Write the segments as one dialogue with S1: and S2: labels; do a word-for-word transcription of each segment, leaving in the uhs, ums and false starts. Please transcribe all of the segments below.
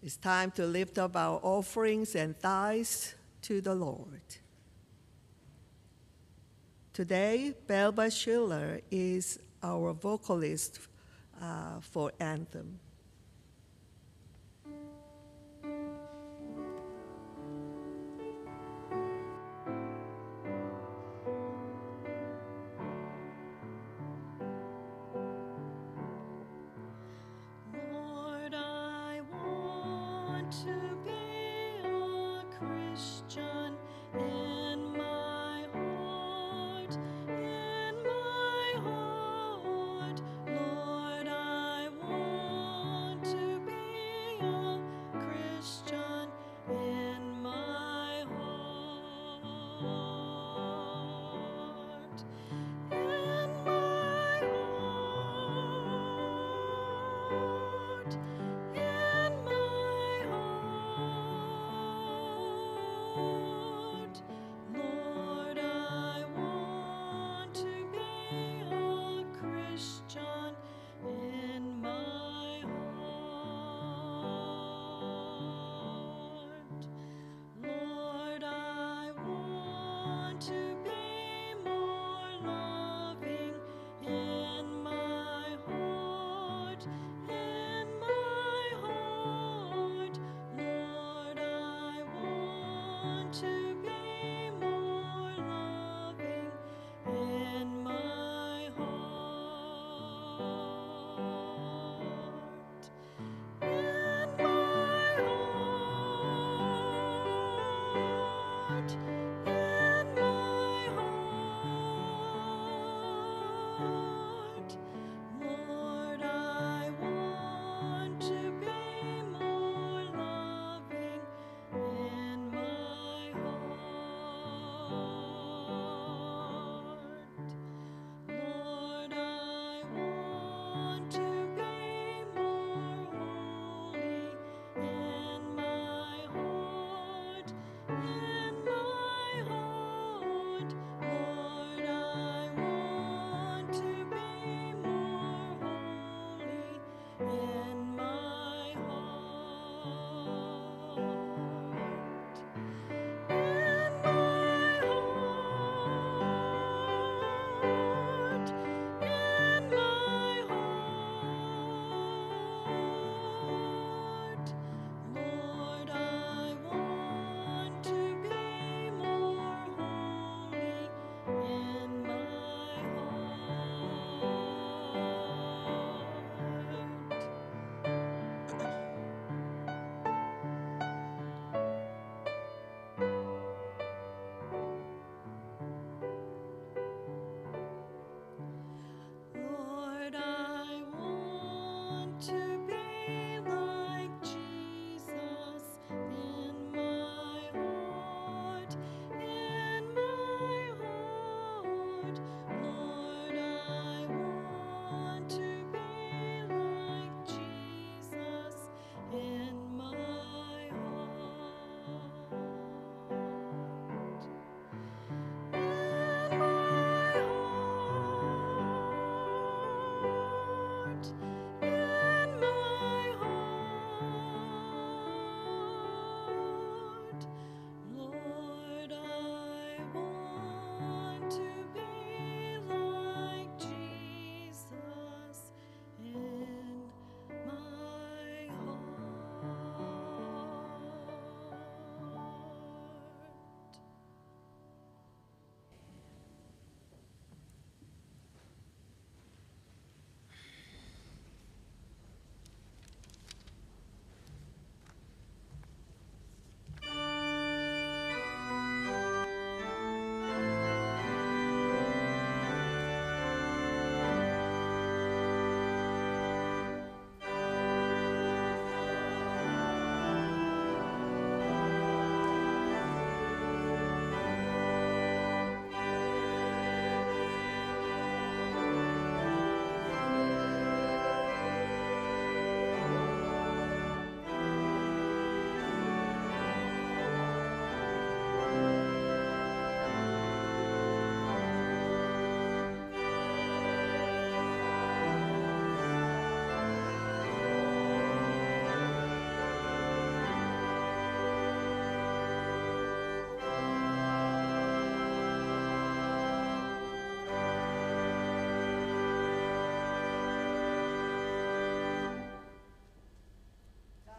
S1: It's time to lift up our offerings and tithes to the Lord. Today, Belba Schiller is our vocalist uh, for Anthem.
S2: Lord, I want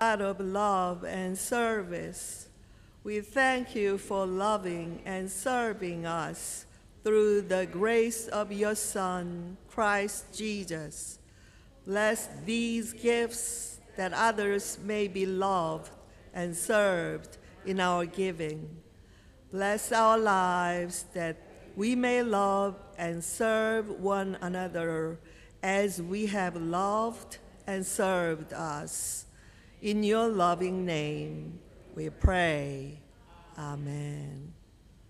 S1: God of love and service, we thank you for loving and serving us through the grace of your Son, Christ Jesus. Bless these gifts that others may be loved and served in our giving. Bless our lives that we may love and serve one another as we have loved and served us. In your loving name we pray. Amen.